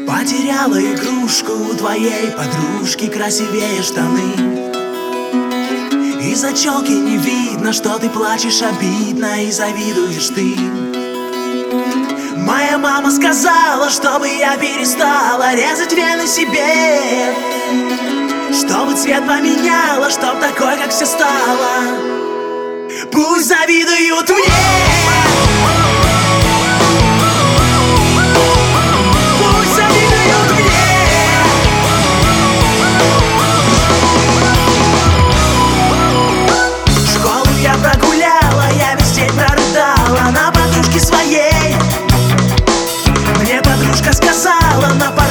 Потеряла игрушку у твоей подружки, красивее штаны. Из-за челки не видно, что ты плачешь обидно и завидуешь ты. Моя мама сказала, чтобы я перестала резать вены себе, чтобы цвет поменяла, чтоб такой, как все стала. Пусть завидуют мне. Пусть завидуют мне. Школу я прогуляла, я весь день прорыдала на подружке своей. Мне подружка сказала: на